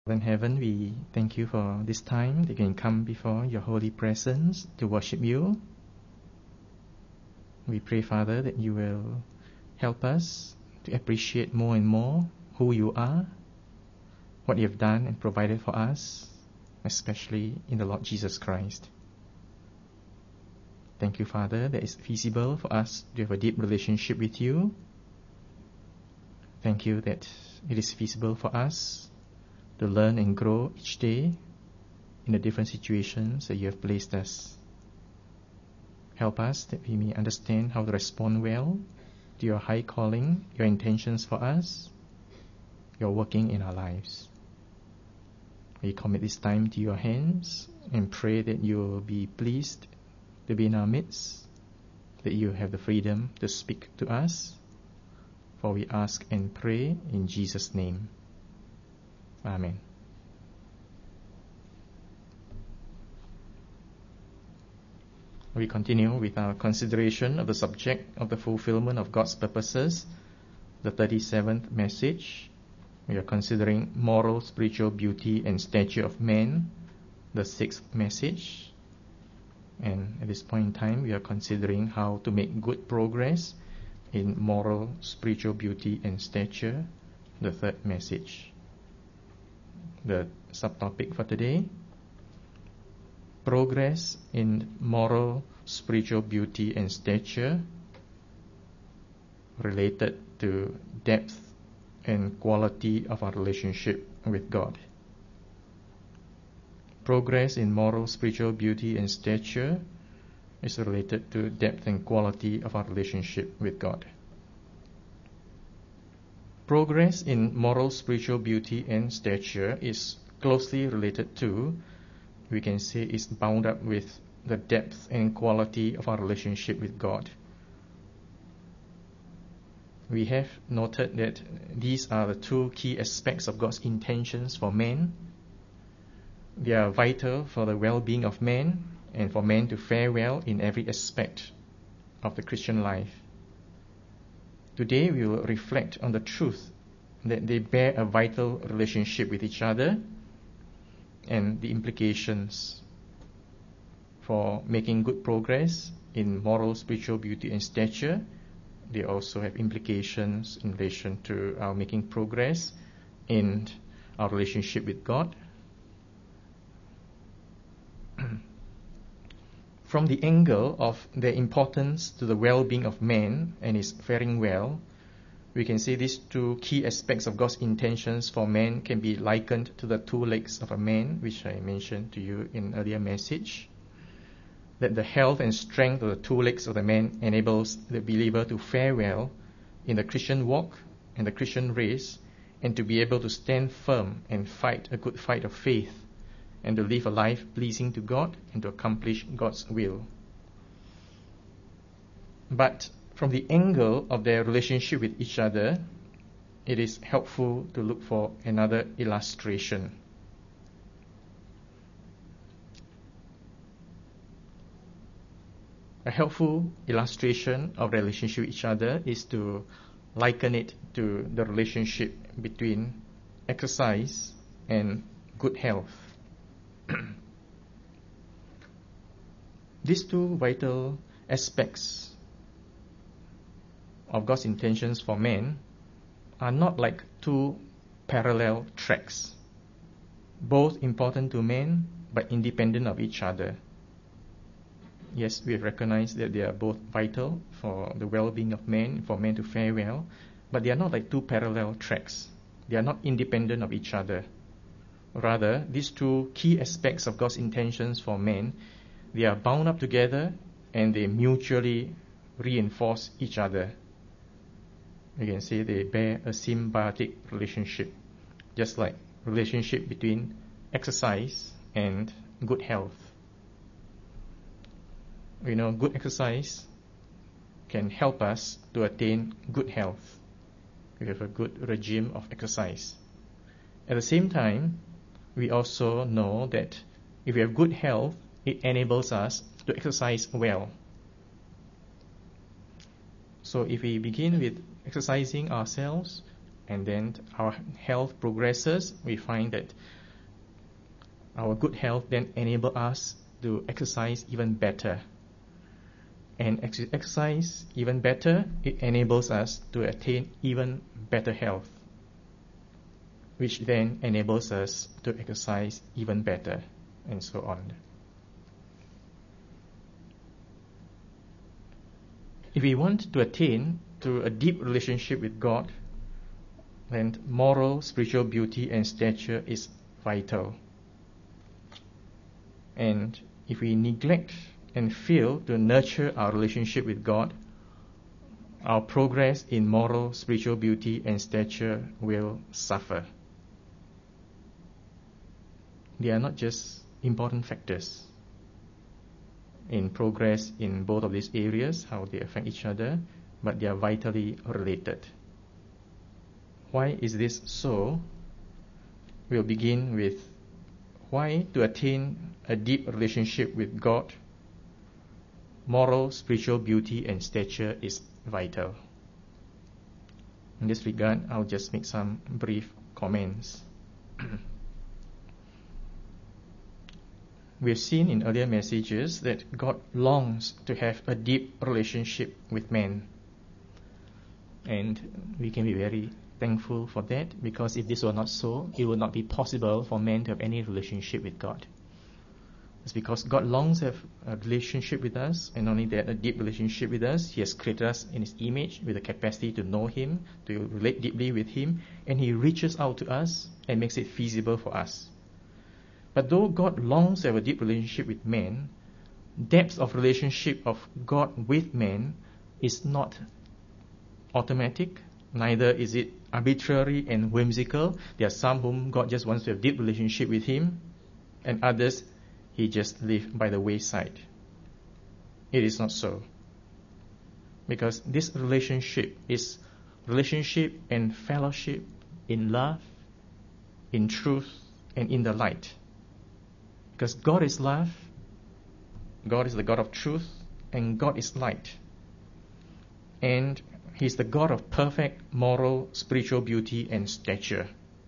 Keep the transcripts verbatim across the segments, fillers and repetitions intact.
In heaven, we thank you for this time that we can come before your holy presence to worship you. We pray, Father, that you will help us to appreciate more and more who you are, what you have done and provided for us, especially in the Lord Jesus Christ. Thank you, Father, that it's feasible for us to have a deep relationship with you. Thank you that it is feasible for us to learn and grow each day in the different situations that you have placed us. Help us that we may understand how to respond well to your high calling, your intentions for us, your working in our lives. We commit this time to your hands and pray that you will be pleased to be in our midst, that you have the freedom to speak to us. For we ask and pray in Jesus' name. Amen. We continue with our consideration of the subject of the fulfillment of God's purposes, the thirty-seventh message. We are considering moral, spiritual beauty and stature of man, the sixth message. And at this point in time, we are considering how to make good progress in moral, spiritual beauty and stature, the third message. The subtopic for today: progress in moral, spiritual beauty and stature related to depth and quality of our relationship with God. Progress in moral, spiritual beauty and stature is related to depth and quality of our relationship with God. Progress in moral, spiritual beauty and stature is closely related to, we can say, is bound up with the depth and quality of our relationship with God. We have noted that these are the two key aspects of God's intentions for man. They are vital for the well-being of man and for man to fare well in every aspect of the Christian life. Today we will reflect on the truth that they bear a vital relationship with each other and the implications for making good progress in moral, spiritual beauty and stature. They also have implications in relation to our making progress in our relationship with God. From the angle of their importance to the well-being of man and his faring well, we can say these two key aspects of God's intentions for man can be likened to the two legs of a man, which I mentioned to you in earlier message. That the health and strength of the two legs of the man enables the believer to fare well in the Christian walk and the Christian race, and to be able to stand firm and fight a good fight of faith, and to live a life pleasing to God and to accomplish God's will. But from the angle of their relationship with each other, it is helpful to look for another illustration. A helpful illustration of their relationship with each other is to liken it to the relationship between exercise and good health. These two vital aspects of God's intentions for man are not like two parallel tracks, both important to man but independent of each other. Yes, we recognize that they are both vital for the well-being of man, for man to fare well, but they are not like two parallel tracks. They are not independent of each other. Rather, these two key aspects of God's intentions for man, they are bound up together and they mutually reinforce each other. You can say they bear a symbiotic relationship, just like relationship between exercise and good health. You know, good exercise can help us to attain good health. We have a good regime of exercise. At the same time, we also know that if we have good health, it enables us to exercise well. So if we begin with exercising ourselves And then our health progresses. We find that our good health then enable us to exercise even better. And ex- exercise even better, it enables us to attain even better health, which then enables us to exercise even better, and so on. If we want to attain to a deep relationship with God, then moral, spiritual beauty and stature is vital. And if we neglect and fail to nurture our relationship with God, our progress in moral, spiritual beauty and stature will suffer. They are not just important factors in progress in both of these areas, how they affect each other, but they are vitally related. Why is this so? We'll begin with why to attain a deep relationship with God, moral, spiritual beauty and stature is vital. In this regard, I'll just make some brief comments. We've seen in earlier messages that God longs to have a deep relationship with man. And we can be very thankful for that, because if this were not so, it would not be possible for man to have any relationship with God. It's because God longs to have a relationship with us, and not only that, a deep relationship with us. He has created us in His image with the capacity to know Him, to relate deeply with Him, and He reaches out to us and makes it feasible for us. But though God longs to have a deep relationship with man, depth of relationship of God with man is not automatic, neither is it arbitrary and whimsical. There are some whom God just wants to have deep relationship with Him, and others He just leave by the wayside. It is not so. Because this relationship is relationship and fellowship in love, in truth, and in the light. Because God is love, God is the God of truth, and God is light. And He's the God of perfect moral, spiritual beauty and stature.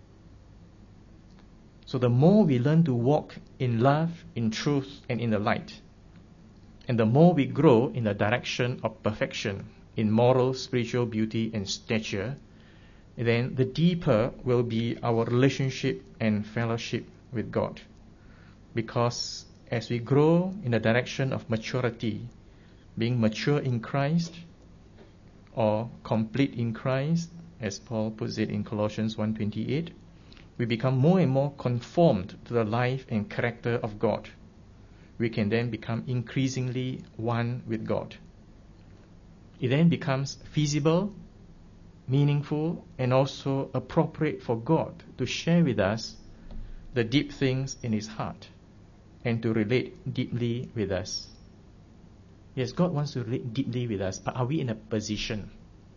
So the more we learn to walk in love, in truth, and in the light, and the more we grow in the direction of perfection, in moral, spiritual beauty and stature, then the deeper will be our relationship and fellowship with God. Because as we grow in the direction of maturity, being mature in Christ, or complete in Christ, as Paul puts it in Colossians one twenty-eight, we become more and more conformed to the life and character of God. We can then become increasingly one with God. It then becomes feasible, meaningful, and also appropriate for God to share with us the deep things in His heart and to relate deeply with us. Yes, God wants to relate deeply with us, but are we in a position?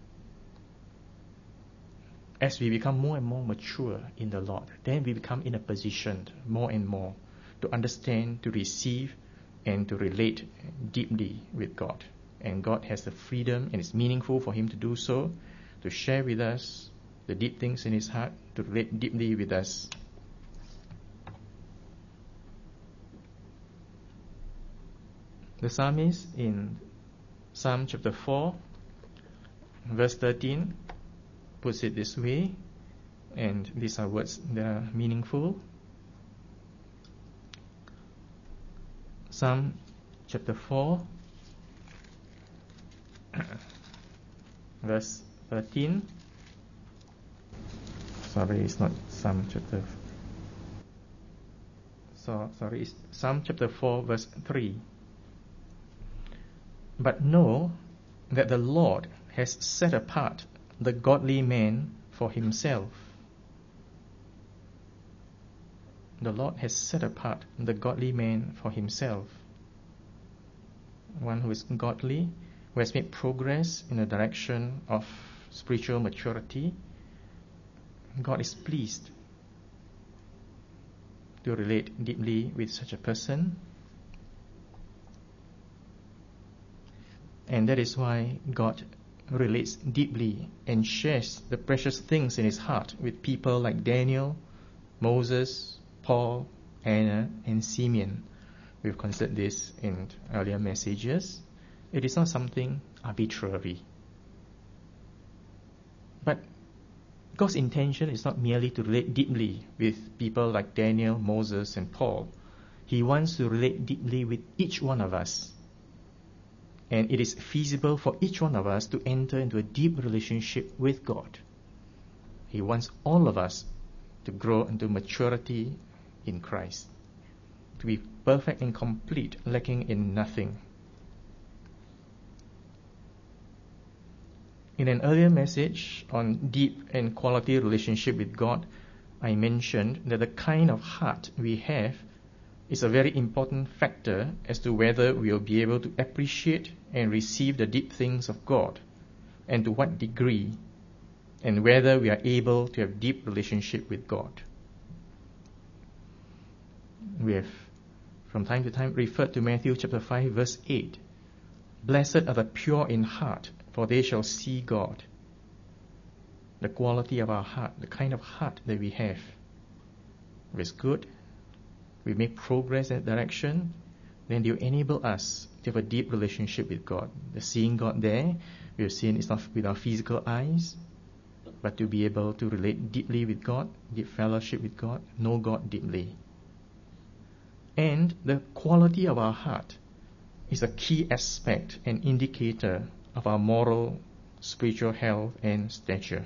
As we become more and more mature in the Lord, then we become in a position more and more to understand, to receive, and to relate deeply with God. And God has the freedom, and it's meaningful for Him to do so, to share with us the deep things in His heart, to relate deeply with us. The psalmist in Psalm chapter four, verse thirteen, puts it this way, and these are words that are meaningful. Psalm chapter four, verse thirteen. Sorry, it's not Psalm chapter. So sorry, it's Psalm chapter four, verse three. But know that the Lord has set apart the godly man for Himself. The Lord has set apart the godly man for Himself. One who is godly, who has made progress in the direction of spiritual maturity. God is pleased to relate deeply with such a person. And that is why God relates deeply and shares the precious things in his heart with people like Daniel, Moses, Paul, Anna, and Simeon. We've considered this in earlier messages. It is not something arbitrary. But God's intention is not merely to relate deeply with people like Daniel, Moses, and Paul. He wants to relate deeply with each one of us. And it is feasible for each one of us to enter into a deep relationship with God. He wants all of us to grow into maturity in Christ, to be perfect and complete, lacking in nothing. In an earlier message on deep and quality relationship with God, I mentioned that the kind of heart we have is a very important factor as to whether we will be able to appreciate and receive the deep things of God, and to what degree, and whether we are able to have deep relationship with God. We have from time to time referred to Matthew chapter five verse eight. Blessed are the pure in heart, for they shall see God. The quality of our heart, the kind of heart that we have, if it's good, we make progress in that direction, then it will enable us to have a deep relationship with God. The seeing God there, we have seen it's not with our physical eyes, but to be able to relate deeply with God, deep fellowship with God, know God deeply. And the quality of our heart is a key aspect and indicator of our moral, spiritual health and stature.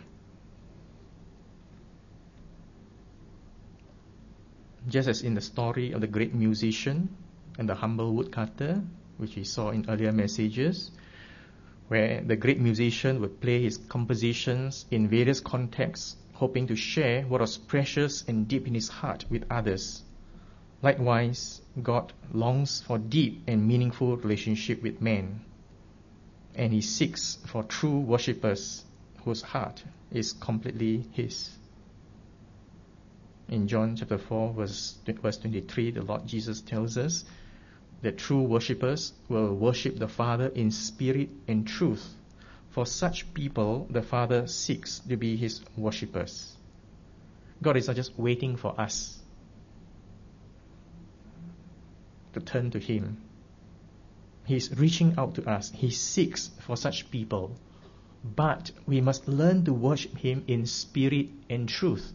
Just as in the story of the great musician and the humble woodcutter, which we saw in earlier messages, where the great musician would play his compositions in various contexts, hoping to share what was precious and deep in his heart with others. Likewise, God longs for deep and meaningful relationship with men, and he seeks for true worshippers whose heart is completely his. In John chapter four, verse, verse twenty-three, the Lord Jesus tells us that true worshippers will worship the Father in spirit and truth. For such people, the Father seeks to be his worshippers. God is not just waiting for us to turn to him. He's reaching out to us. He seeks for such people. But we must learn to worship him in spirit and truth.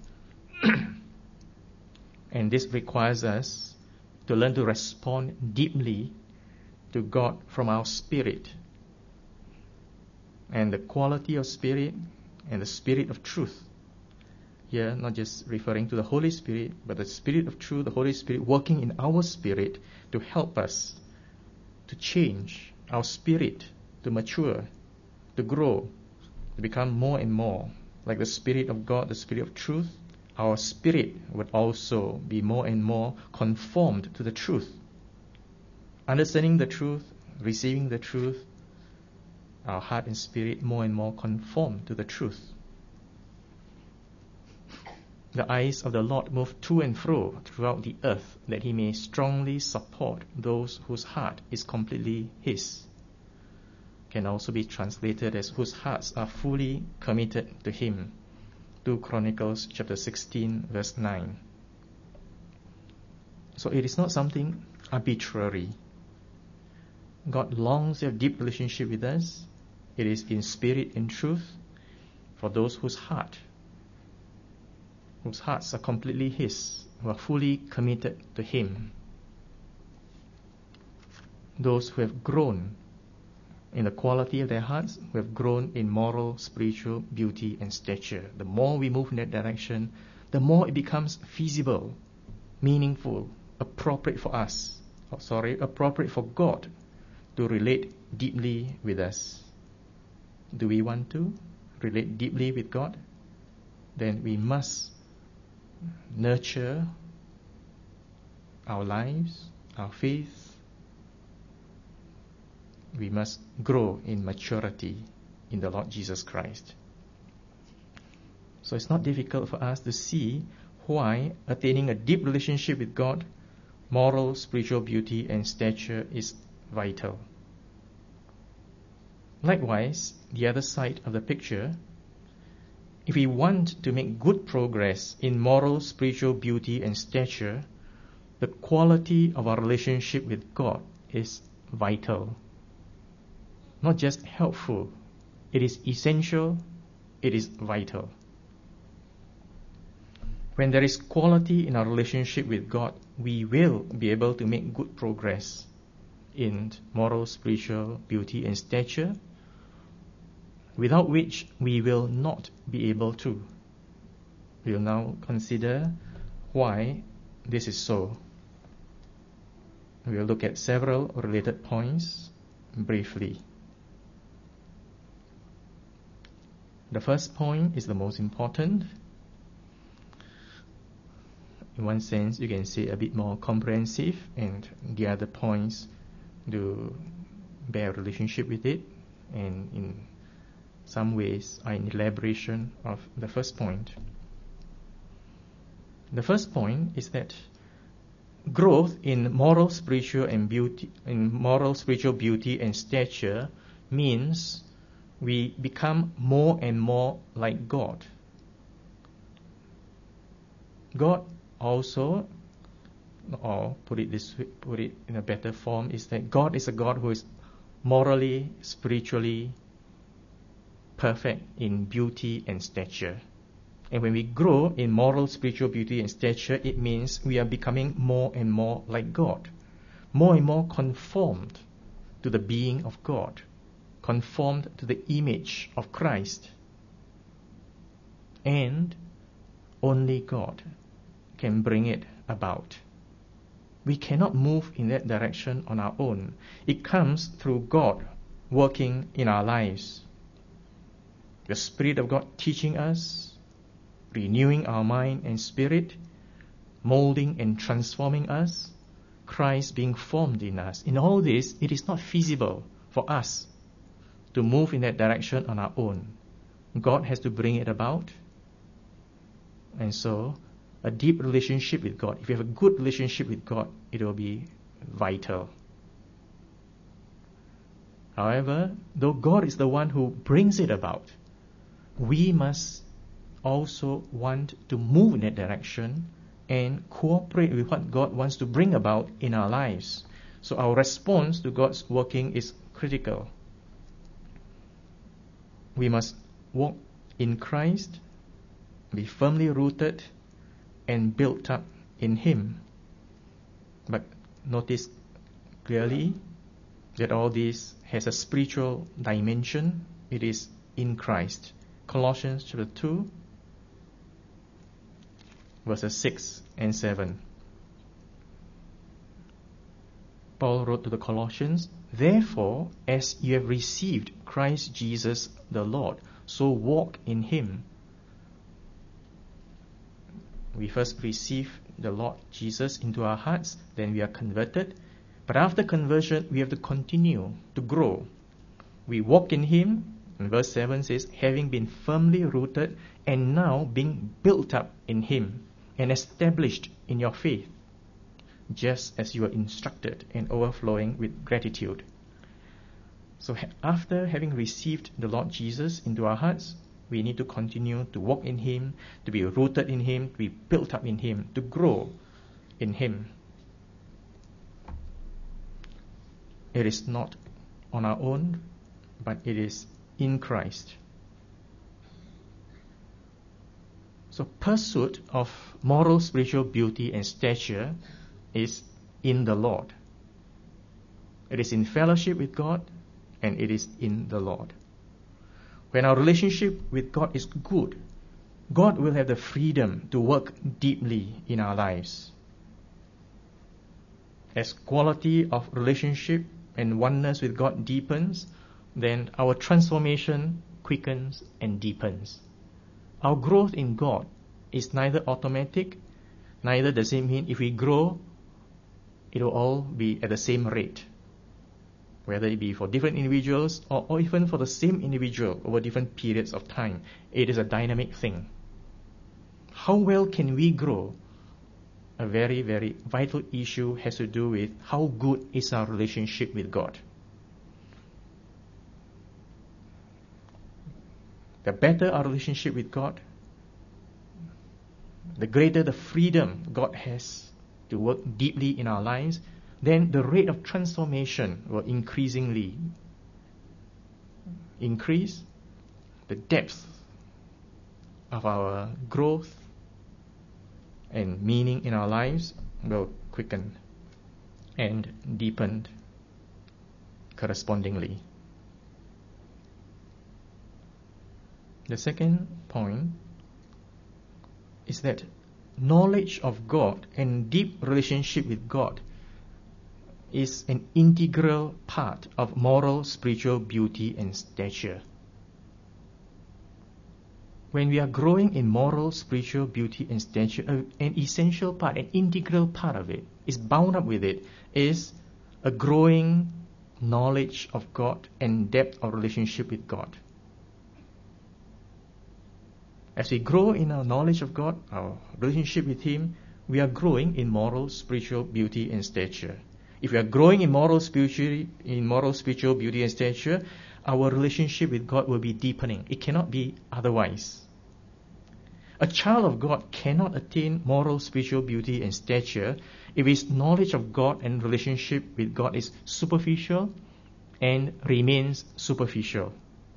And this requires us to learn to respond deeply to God from our spirit. And the quality of spirit and the spirit of truth. Here, not just referring to the Holy Spirit, but the Spirit of truth, the Holy Spirit working in our spirit to help us to change our spirit, to mature, to grow, to become more and more like the Spirit of God, the Spirit of truth. Our spirit would also be more and more conformed to the truth. Understanding the truth, receiving the truth, our heart and spirit more and more conform to the truth. The eyes of the Lord move to and fro throughout the earth, that he may strongly support those whose heart is completely his. Can also be translated as whose hearts are fully committed to him. Second Chronicles chapter sixteen verse nine. So it is not something arbitrary. God longs to have deep relationship with us. It is in spirit and truth for those whose heart whose hearts are completely his, who are fully committed to him. Those who have grown in the quality of their hearts, who have grown in moral, spiritual beauty and stature. The more we move in that direction, the more it becomes feasible, meaningful, appropriate for us, oh, sorry, appropriate for God to relate deeply with us. Do we want to relate deeply with God? Then we must nurture our lives, our faith. We must grow in maturity in the Lord Jesus Christ. So it's not difficult for us to see why attaining a deep relationship with God, moral, spiritual beauty and stature is vital. Likewise, the other side of the picture, if we want to make good progress in moral, spiritual beauty and stature, the quality of our relationship with God is vital. Not just helpful, it is essential, it is vital. When there is quality in our relationship with God, we will be able to make good progress in moral, spiritual beauty and stature, without which we will not be able to. We will now consider why this is so. We will look at several related points briefly. The first point is the most important. In one sense, you can say a bit more comprehensive, and the other points do bear relationship with it, and in some ways are an elaboration of the first point. The first point is that growth in moral, spiritual and beauty, in moral, spiritual beauty and stature means we become more and more like God. God also, or put it this way, put it in a better form, is that God is a God who is morally, spiritually perfect in beauty and stature. And when we grow in moral, spiritual beauty and stature, it means we are becoming more and more like God, more and more conformed to the being of God, conformed to the image of Christ. And only God can bring it about. We cannot move in that direction on our own. It comes through God working in our lives. The Spirit of God teaching us, renewing our mind and spirit, molding and transforming us, Christ being formed in us. In all this, it is not feasible for us to move in that direction on our own. God has to bring it about. And so, a deep relationship with God, if you have a good relationship with God, it will be vital. However, though God is the one who brings it about, we must also want to move in that direction and cooperate with what God wants to bring about in our lives. So our response to God's working is critical. We must walk in Christ, be firmly rooted and built up in Him. But notice clearly that all this has a spiritual dimension. It is in Christ. Colossians chapter two, verses six and seven. Paul wrote to the Colossians, "Therefore, as you have received Christ Jesus the Lord, so walk in Him." We first receive the Lord Jesus into our hearts, then we are converted. But after conversion, we have to continue to grow. We walk in Him, and verse seven says, having been firmly rooted and now being built up in Him and established in your faith, just as you were instructed, and overflowing with gratitude. So ha- after having received the Lord Jesus into our hearts, we need to continue to walk in Him, to be rooted in Him, to be built up in Him, to grow in Him. It is not on our own, but it is in Christ. So pursuit of moral, spiritual beauty and stature is in the Lord. It is in fellowship with God, and it is in the Lord. When our relationship with God is good, God will have the freedom to work deeply in our lives. As quality of relationship and oneness with God deepens, then our transformation quickens and deepens. Our growth in God is neither automatic, neither does it mean if we grow, it will all be at the same rate. Whether it be for different individuals or, or even for the same individual over different periods of time, it is a dynamic thing. How well can we grow? A very, very vital issue has to do with how good is our relationship with God. the better our relationship with God, the greater the freedom God has to work deeply in our lives, then the rate of transformation will increasingly increase. The depth of our growth and meaning in our lives will quicken and deepen correspondingly. The second point is that knowledge of God and deep relationship with God is an integral part of moral, spiritual beauty and stature. When we are growing in moral, spiritual beauty and stature, an essential part, an integral part of it, is bound up with it, is a growing knowledge of God and depth of relationship with God. As we grow in our knowledge of God, our relationship with Him, we are growing in moral, spiritual beauty and stature. If we are growing in moral, spiritual, in moral, spiritual beauty and stature, our relationship with God will be deepening. It cannot be otherwise. A child of God cannot attain moral, spiritual beauty and stature if his knowledge of God and relationship with God is superficial and remains superficial.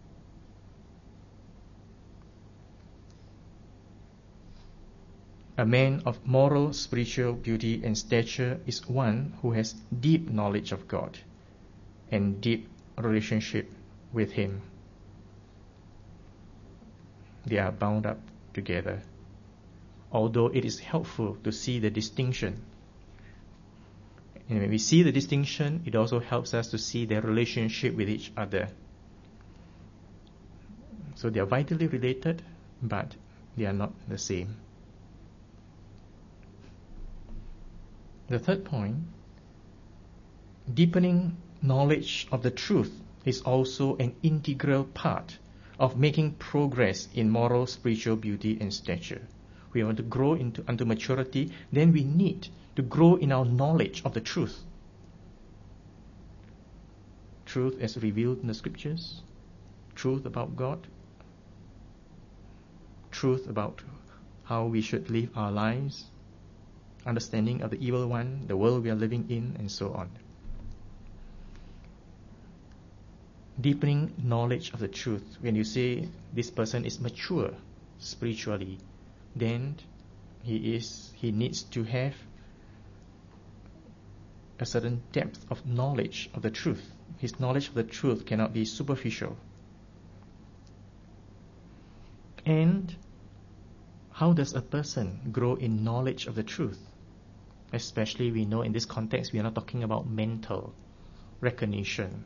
A man of moral, spiritual beauty and stature is one who has deep knowledge of God and deep relationship with Him. They are bound up together, although it is helpful to see the distinction. And when we see the distinction, it also helps us to see their relationship with each other. So they are vitally related, but they are not the same. The third point, deepening knowledge of the truth is also an integral part of making progress in moral, spiritual beauty and stature. We want to grow into unto maturity, then we need to grow in our knowledge of the truth. Truth as revealed in the scriptures, truth about God, truth about how we should live our lives, understanding of the evil one, the world we are living in, and so on. Deepening knowledge of the truth. When you say this person is mature spiritually, then he is he needs to have a certain depth of knowledge of the truth. His knowledge of the truth cannot be superficial. And how does a person grow in knowledge of the truth? Especially, we know in this context, we are not talking about mental recognition.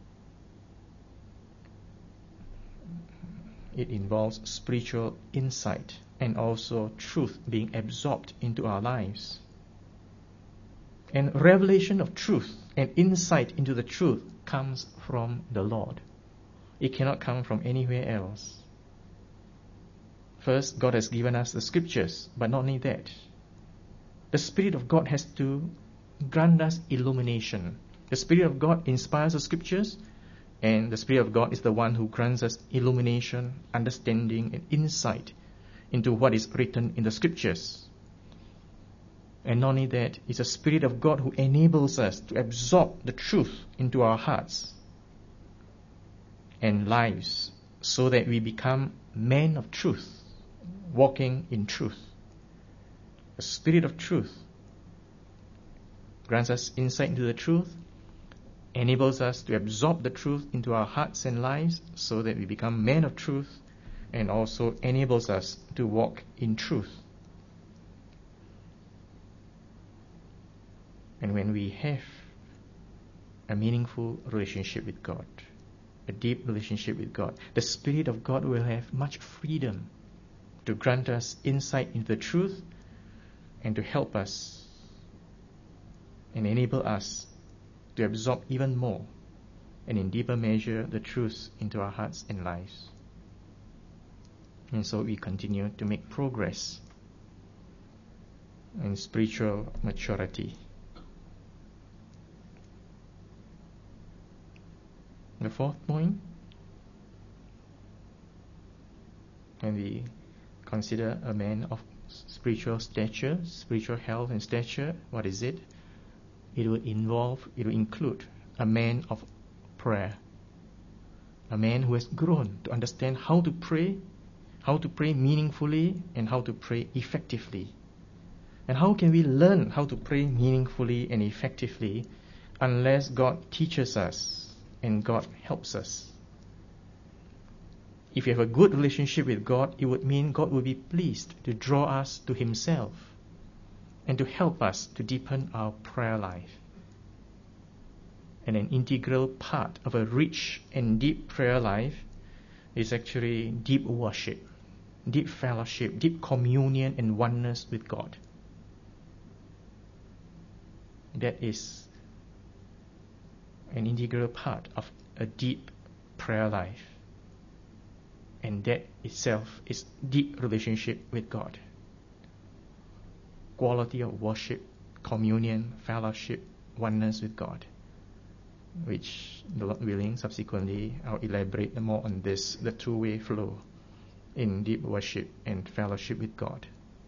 It involves spiritual insight and also truth being absorbed into our lives. And revelation of truth and insight into the truth comes from the Lord. It cannot come from anywhere else. First, God has given us the scriptures, but not only that. The Spirit of God has to grant us illumination. The Spirit of God inspires the scriptures, and the Spirit of God is the one who grants us illumination, understanding, and insight into what is written in the scriptures. And not only that, it's the Spirit of God who enables us to absorb the truth into our hearts and lives so that we become men of truth, walking in truth. The Spirit of truth grants us insight into the truth, enables us to absorb the truth into our hearts and lives so that we become men of truth, and also enables us to walk in truth. And when we have a meaningful relationship with God, a deep relationship with God, the Spirit of God will have much freedom to grant us insight into the truth and to help us and enable us to absorb even more and in deeper measure the truth into our hearts and lives. And so we continue to make progress in spiritual maturity. The fourth point, when we consider a man of spiritual stature, spiritual health and stature, what is it? It will involve, it will include a man of prayer, a man who has grown to understand how to pray, how to pray meaningfully, and how to pray effectively. And how can we learn how to pray meaningfully and effectively unless God teaches us and God helps us? If you have a good relationship with God, it would mean God will be pleased to draw us to Himself and to help us to deepen our prayer life. And an integral part of a rich and deep prayer life is actually deep worship, deep fellowship, deep communion and oneness with God. That is an integral part of a deep prayer life. And that itself is deep relationship with God. Quality of worship, communion, fellowship, oneness with God. Which, the Lord willing, subsequently I'll elaborate more on this, the two-way flow in deep worship and fellowship with God.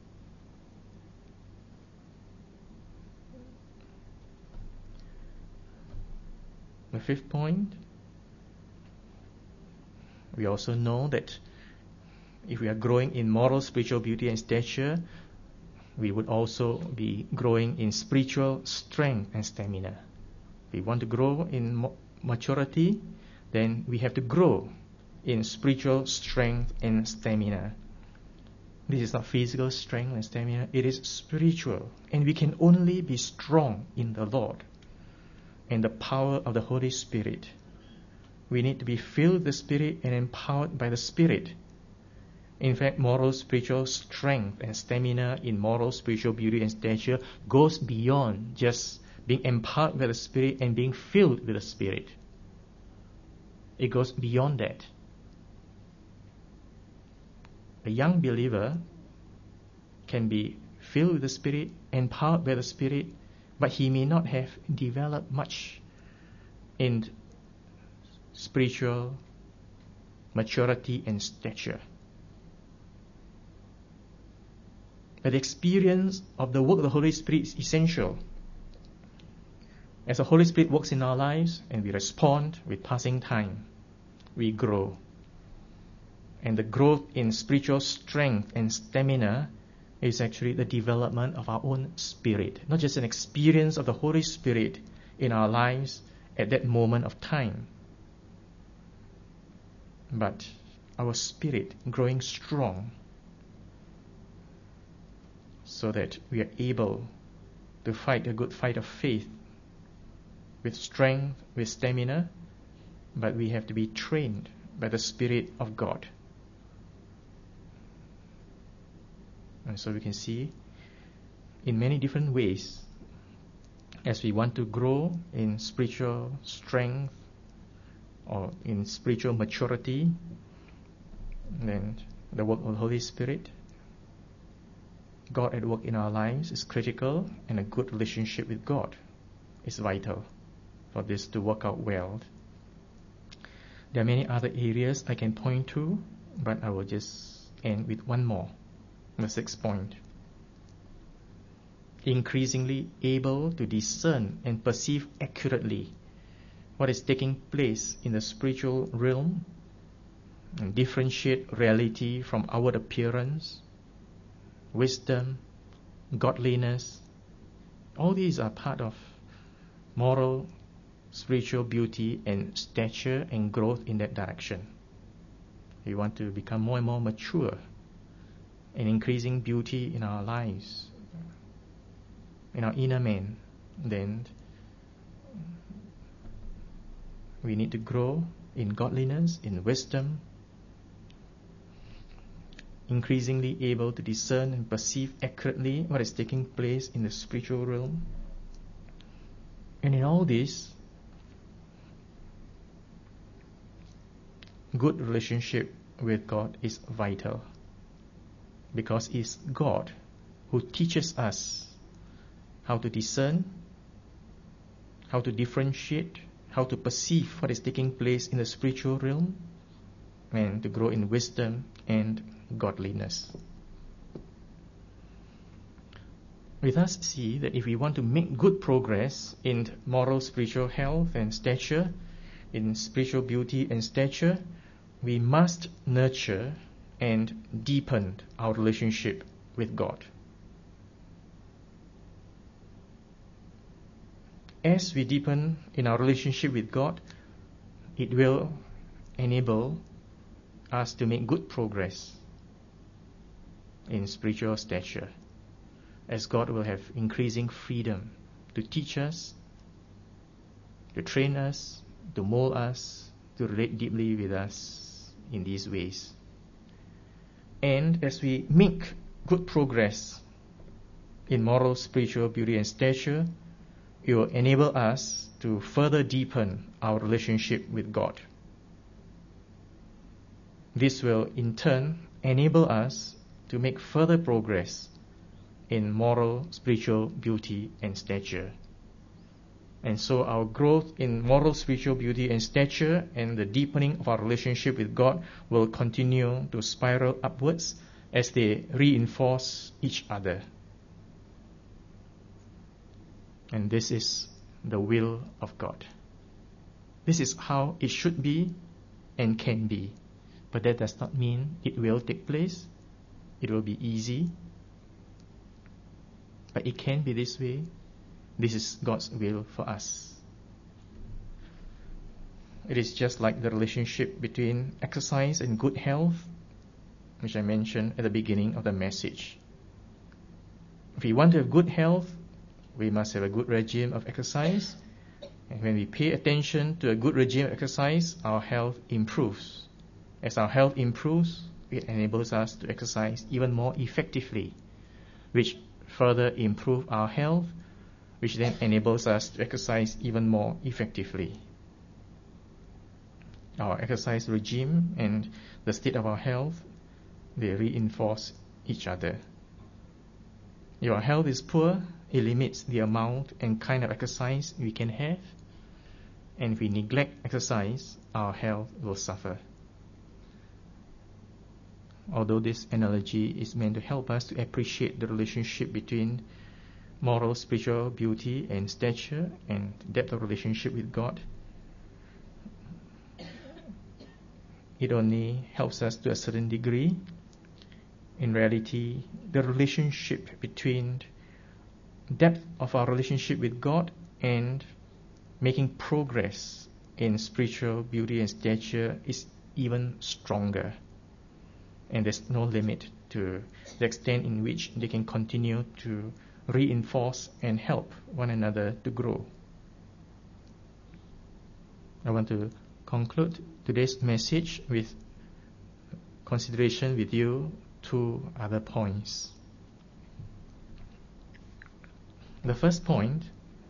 The fifth point, we also know that if we are growing in moral, spiritual beauty and stature, we would also be growing in spiritual strength and stamina. If we want to grow in maturity, then we have to grow in spiritual strength and stamina. This is not physical strength and stamina, it is spiritual. And we can only be strong in the Lord and the power of the Holy Spirit. We need to be filled with the Spirit and empowered by the Spirit. In fact, moral, spiritual strength and stamina in moral, spiritual beauty and stature goes beyond just being empowered by the Spirit and being filled with the Spirit. It goes beyond that. A young believer can be filled with the Spirit, empowered by the Spirit, but he may not have developed much in spiritual maturity and stature. But the experience of the work of the Holy Spirit is essential. As the Holy Spirit works in our lives and we respond with passing time, we grow. And the growth in spiritual strength and stamina is actually the development of our own spirit, not just an experience of the Holy Spirit in our lives at that moment of time, but our spirit growing strong so that we are able to fight a good fight of faith with strength, with stamina, but we have to be trained by the Spirit of God. And so we can see in many different ways, as we want to grow in spiritual strength or in spiritual maturity, then the work of the Holy Spirit, God at work in our lives is critical, and a good relationship with God is vital for this to work out well. There are many other areas I can point to, but I will just end with one more. The sixth point. Increasingly able to discern and perceive accurately what is taking place in the spiritual realm and differentiate reality from outward appearance, wisdom, godliness. All these are part of moral, spiritual beauty and stature and growth in that direction. We want to become more and more mature and increasing beauty in our lives, in our inner man. Then we need to grow in godliness, in wisdom, increasingly able to discern and perceive accurately what is taking place in the spiritual realm. And in all this, good relationship with God is vital, because it's God who teaches us how to discern, how to differentiate, how to perceive what is taking place in the spiritual realm, and to grow in wisdom and godliness. We thus see that if we want to make good progress in moral spiritual health and stature, in spiritual beauty and stature, we must nurture and deepen our relationship with God. As we deepen in our relationship with God, it will enable us to make good progress in spiritual stature, as God will have increasing freedom to teach us, to train us, to mold us, to relate deeply with us in these ways. And as we make good progress in moral, spiritual beauty and stature, it will enable us to further deepen our relationship with God. This will in turn enable us to make further progress in moral, spiritual beauty and stature. And so our growth in moral, spiritual beauty and stature and the deepening of our relationship with God will continue to spiral upwards as they reinforce each other. And this is the will of God. This is how it should be and can be. But that does not mean it will take place. It will be easy. But it can be this way. This is God's will for us. It is just like the relationship between exercise and good health, which I mentioned at the beginning of the message. If we want to have good health, we must have a good regime of exercise. And when we pay attention to a good regime of exercise, our health improves. As our health improves, it enables us to exercise even more effectively, which further improve our health, which then enables us to exercise even more effectively. Our exercise regime and the state of our health, they reinforce each other. If our health is poor, it limits the amount and kind of exercise we can have. And if we neglect exercise, our health will suffer. Although this analogy is meant to help us to appreciate the relationship between moral, spiritual beauty and stature and depth of relationship with God, it only helps us to a certain degree. In reality, the relationship between depth of our relationship with God and making progress in spiritual beauty and stature is even stronger. And there's no limit to the extent in which they can continue to reinforce and help one another to grow. I want to conclude today's message with consideration with you two other points. The first point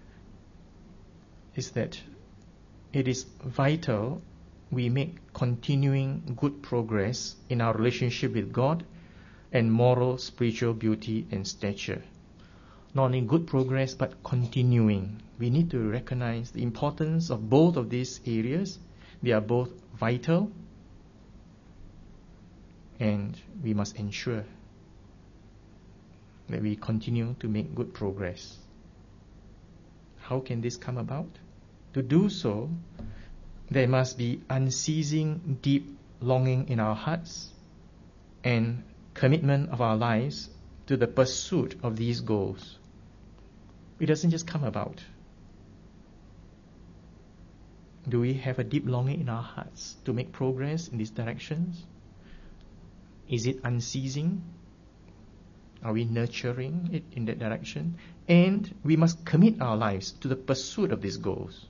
is that it is vital we make continuing good progress in our relationship with God and moral, spiritual beauty and stature. Not only good progress, but continuing. We need to recognize the importance of both of these areas. They are both vital, and we must ensure that we continue to make good progress. How can this come about? To do so, there must be unceasing deep longing in our hearts and commitment of our lives to the pursuit of these goals. It doesn't just come about. Do we have a deep longing in our hearts to make progress in these directions? Is it unceasing? Are we nurturing it in that direction? And we must commit our lives to the pursuit of these goals.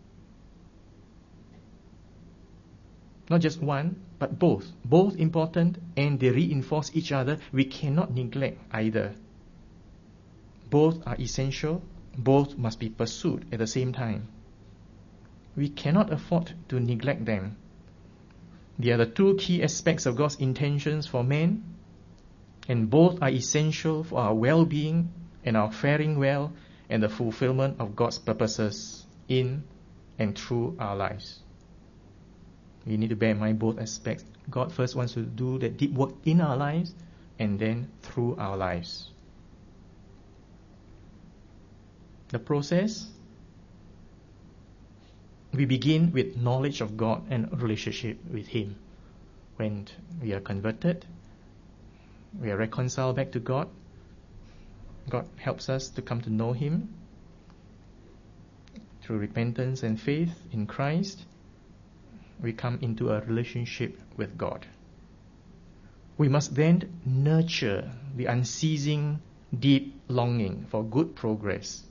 Not just one, but both. Both important, and they reinforce each other. We cannot neglect either. Both are essential. Both must be pursued at the same time. We cannot afford to neglect them. They are the two key aspects of God's intentions for man, and both are essential for our well-being and our faring well and the fulfillment of God's purposes in and through our lives. We need to bear in mind both aspects. God first wants to do that deep work in our lives and then through our lives. The process, we begin with knowledge of God and relationship with Him. When we are converted, we are reconciled back to God. God helps us to come to know Him through repentance and faith in Christ. We come into a relationship with God. We must then nurture the unceasing, deep longing for good progress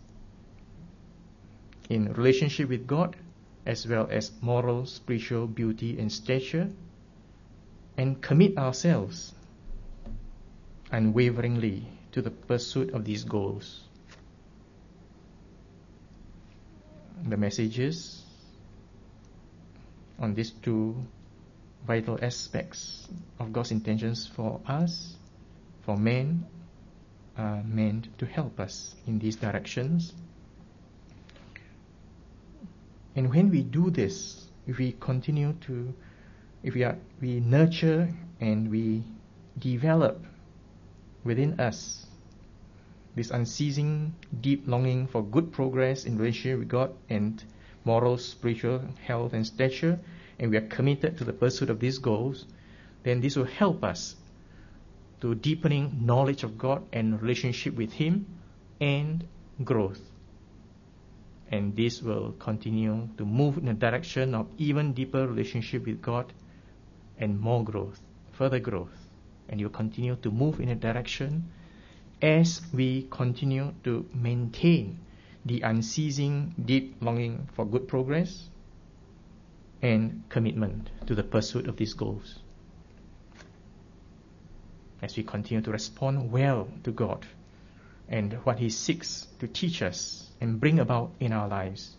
in relationship with God, as well as moral, spiritual beauty and stature, and commit ourselves unwaveringly to the pursuit of these goals. The messages on these two vital aspects of God's intentions for us, for men, are meant to help us in these directions. And when we do this, if we continue to, if we are, we nurture and we develop within us this unceasing, deep longing for good progress in relationship with God and moral, spiritual health and stature, and we are committed to the pursuit of these goals, then this will help us to deepening knowledge of God and relationship with Him and growth. And this will continue to move in the direction of even deeper relationship with God and more growth, further growth. And you'll continue to move in a direction as we continue to maintain the unceasing, deep longing for good progress and commitment to the pursuit of these goals. As we continue to respond well to God and what He seeks to teach us and bring about in our lives,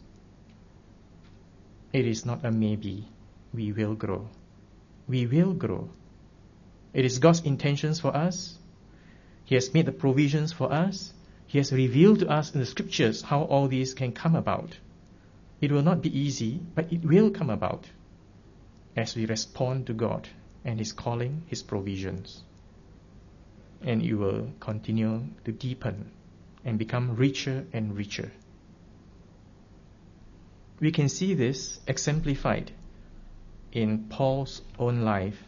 it is not a maybe. We will grow. We will grow. It is God's intentions for us. He has made the provisions for us. He has revealed to us in the scriptures how all these can come about. It will not be easy, but it will come about as we respond to God and His calling, His provisions. And it will continue to deepen and become richer and richer. We can see this exemplified in Paul's own life.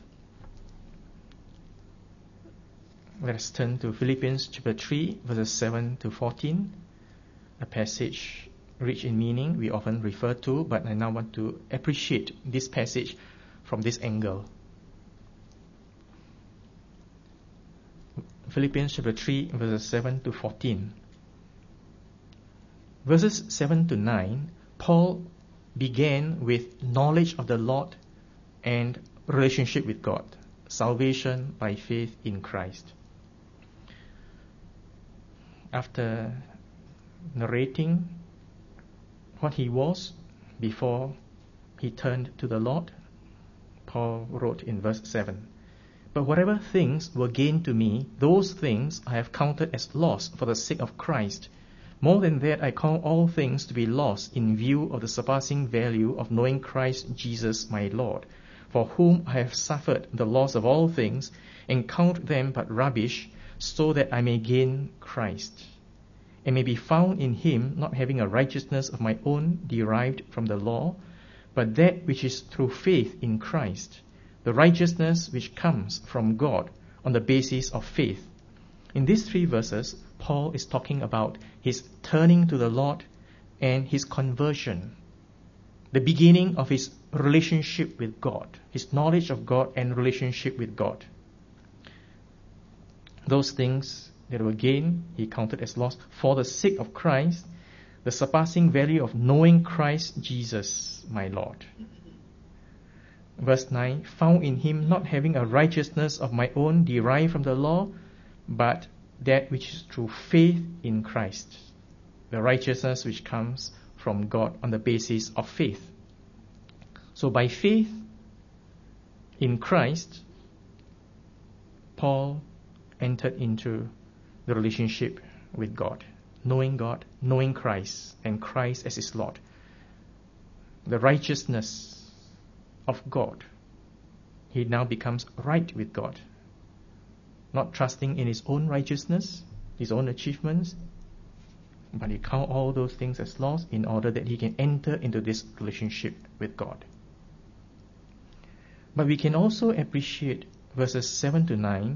Let us turn to Philippians chapter three, verses seven to fourteen, a passage rich in meaning we often refer to, but I now want to appreciate this passage from this angle. Philippians chapter three, verses seven to fourteen. Verses seven to nine, Paul began with knowledge of the Lord and relationship with God, salvation by faith in Christ. After narrating what he was before he turned to the Lord, Paul wrote in verse seven, "But whatever things were gained to me, those things I have counted as loss for the sake of Christ. More than that, I count all things to be lost in view of the surpassing value of knowing Christ Jesus my Lord, for whom I have suffered the loss of all things, and count them but rubbish, so that I may gain Christ, and may be found in Him, not having a righteousness of my own derived from the law, but that which is through faith in Christ, the righteousness which comes from God on the basis of faith." In these three verses, Paul is talking about his turning to the Lord and his conversion, the beginning of his relationship with God, his knowledge of God and relationship with God. Those things that were gained, he counted as loss for the sake of Christ, the surpassing value of knowing Christ Jesus, my Lord. Verse nine, "Found in Him, not having a righteousness of my own derived from the law, but that which is through faith in Christ, the righteousness which comes from God on the basis of faith." So by faith in Christ, Paul entered into the relationship with God, knowing God, knowing Christ, and Christ as his Lord. The righteousness of God. He now becomes right with God, not trusting in his own righteousness, his own achievements, but he count all those things as loss in order that he can enter into this relationship with God. But we can also appreciate verses seven to nine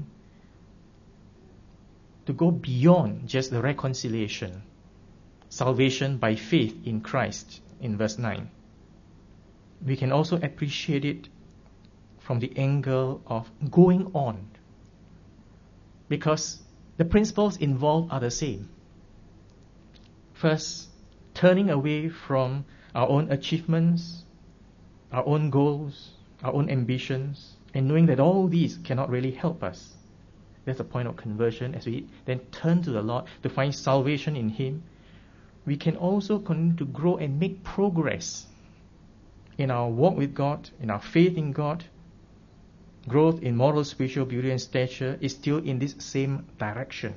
to go beyond just the reconciliation, salvation by faith in Christ in verse nine. We can also appreciate it from the angle of going on, because the principles involved are the same. First, turning away from our own achievements, our own goals, our own ambitions, and knowing that all these cannot really help us. That's the point of conversion. As we then turn to the Lord to find salvation in Him, we can also continue to grow and make progress in our walk with God, in our faith in God. Growth in moral, spiritual beauty and stature is still in this same direction,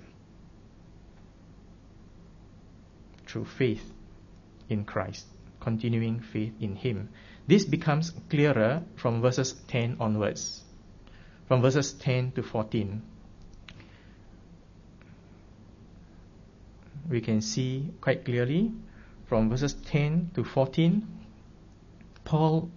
through faith in Christ, continuing faith in Him. This becomes clearer from verses ten onwards. From verses ten to fourteen, we can see quite clearly from verses ten to fourteen, Paul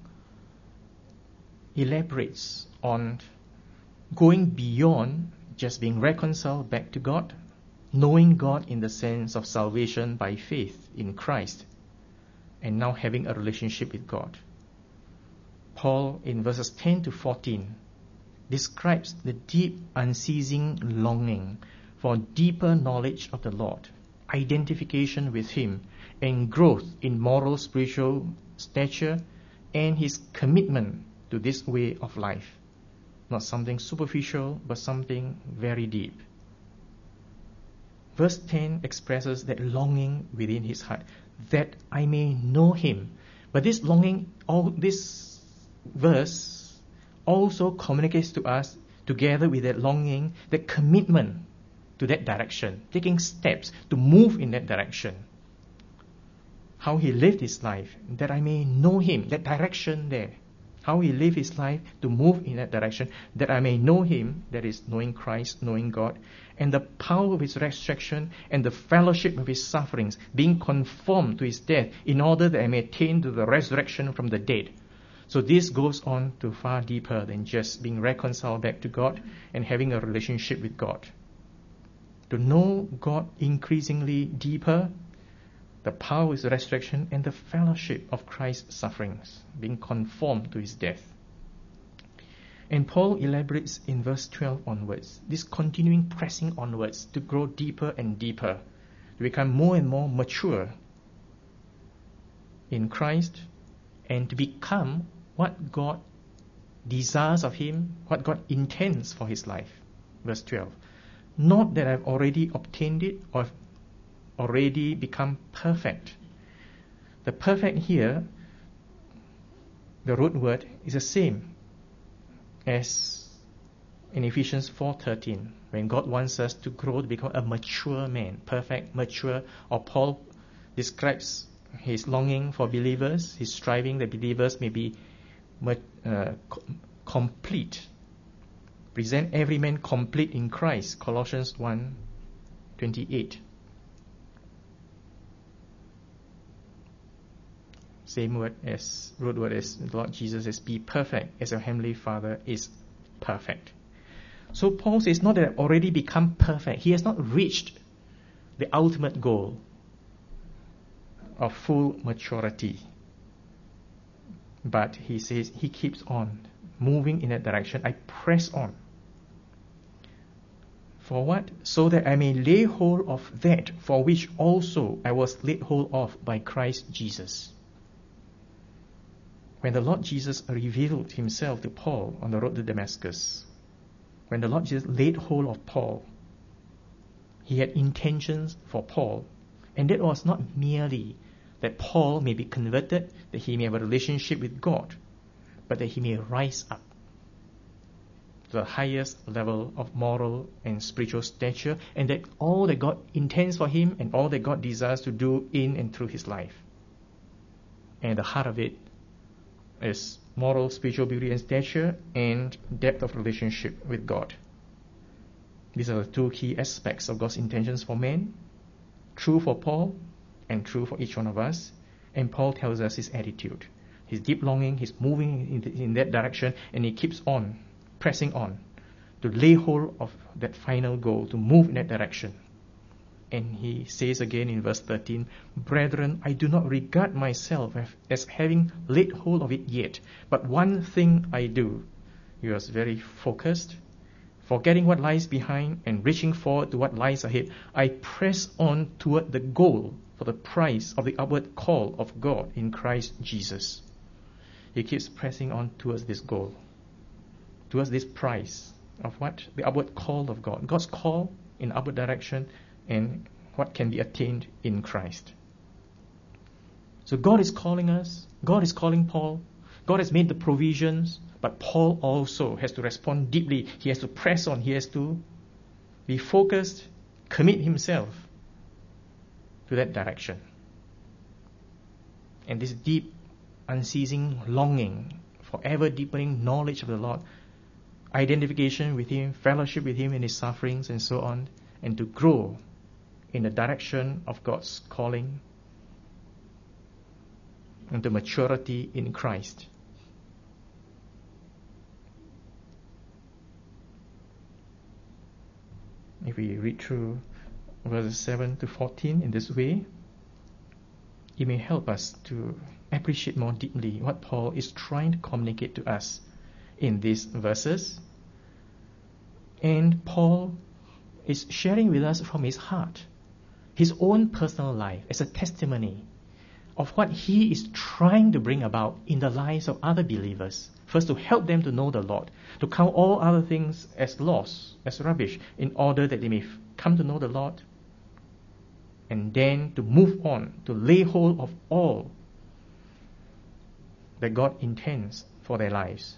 elaborates on going beyond just being reconciled back to God, knowing God in the sense of salvation by faith in Christ, and now having a relationship with God. Paul, in verses ten to fourteen, describes the deep, unceasing longing for deeper knowledge of the Lord, identification with Him, and growth in moral, spiritual stature, and his commitment to this way of life. Not something superficial, but something very deep. Verse ten expresses that longing within his heart, that I may know Him. But this longing, all this verse also communicates to us, together with that longing, the commitment to that direction, taking steps to move in that direction. How he lived his life, that I may know Him, that direction there. How he lived his life to move in that direction, that I may know Him, that is, knowing Christ, knowing God, and the power of His resurrection and the fellowship of His sufferings, being conformed to His death, in order that I may attain to the resurrection from the dead. So this goes on to far deeper than just being reconciled back to God and having a relationship with God. To know God increasingly deeper, the power of His resurrection and the fellowship of Christ's sufferings, being conformed to His death. And Paul elaborates in verse twelve onwards, this continuing pressing onwards to grow deeper and deeper, to become more and more mature in Christ, and to become what God desires of him, what God intends for his life. Verse twelve. Not that I've already obtained it or already become perfect. The perfect here, the root word, is the same as in Ephesians four thirteen, when God wants us to grow to become a mature man, perfect, mature, or Paul describes his longing for believers, his striving that believers may be uh, complete. Present every man complete in Christ, Colossians one twenty-eight. Same word as, root word as the Lord Jesus says, be perfect as your heavenly Father is perfect. So Paul says, not that I've already become perfect. He has not reached the ultimate goal of full maturity. But he says he keeps on moving in that direction. I press on. For what? So that I may lay hold of that for which also I was laid hold of by Christ Jesus. When the Lord Jesus revealed himself to Paul on the road to Damascus, when the Lord Jesus laid hold of Paul, he had intentions for Paul, and that was not merely that Paul may be converted, that he may have a relationship with God, but that he may rise up to the highest level of moral and spiritual stature, and that all that God intends for him and all that God desires to do in and through his life. And at the heart of it, is moral, spiritual beauty and stature, and depth of relationship with God. These are the two key aspects of God's intentions for men, true for Paul and true for each one of us. And Paul tells us his attitude, his deep longing, he's moving in, the, in that direction, and he keeps on, pressing on, to lay hold of that final goal, to move in that direction. And he says again in verse thirteen, "Brethren, I do not regard myself as having laid hold of it yet, but one thing I do." He was very focused. "Forgetting what lies behind and reaching forward to what lies ahead, I press on toward the goal for the prize of the upward call of God in Christ Jesus." He keeps pressing on towards this goal, towards this prize of what? The upward call of God. God's call in upward direction, and what can be attained in Christ. So God is calling us. God is calling Paul. God has made the provisions, but Paul also has to respond deeply. He has to press on. He has to be focused, commit himself to that direction. And this deep, unceasing longing for ever deepening knowledge of the Lord, identification with Him, fellowship with Him in His sufferings and so on, and to grow in the direction of God's calling and to maturity in Christ. If we read through verses seven to fourteen in this way, it may help us to appreciate more deeply what Paul is trying to communicate to us in these verses. And Paul is sharing with us from his heart, his own personal life, as a testimony of what he is trying to bring about in the lives of other believers. First, to help them to know the Lord, to count all other things as loss, as rubbish, in order that they may come to know the Lord, and then to move on, to lay hold of all that God intends for their lives.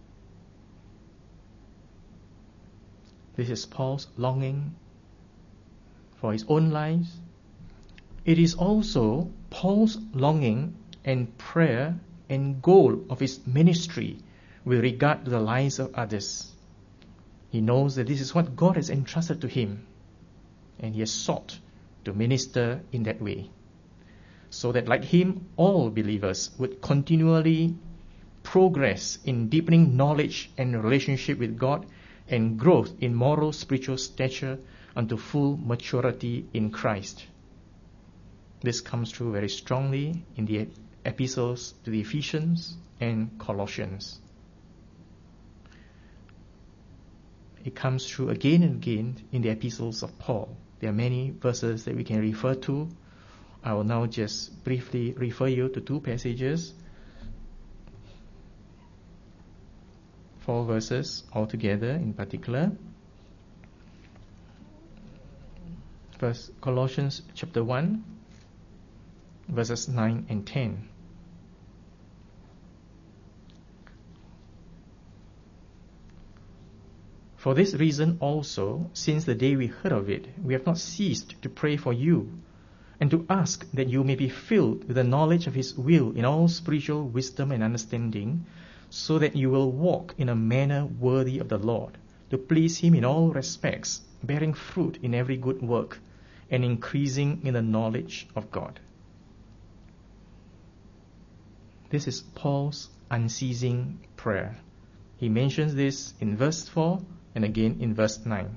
This is Paul's longing for his own lives. It is also Paul's longing and prayer and goal of his ministry with regard to the lives of others. He knows that this is what God has entrusted to him, and he has sought to minister in that way, so that like him, all believers would continually progress in deepening knowledge and relationship with God and growth in moral, spiritual stature unto full maturity in Christ. This comes through very strongly in the epistles to the Ephesians and Colossians. It comes through again and again in the epistles of Paul. There are many verses that we can refer to. I will now just briefly refer you to two passages. Four verses altogether in particular. First, Colossians chapter one, verses nine and ten. For this reason also, since the day we heard of it, we have not ceased to pray for you, and to ask that you may be filled with the knowledge of His will in all spiritual wisdom and understanding, so that you will walk in a manner worthy of the Lord, to please Him in all respects, bearing fruit in every good work, and increasing in the knowledge of God. This is Paul's unceasing prayer. He mentions this in verse four and again in verse nine.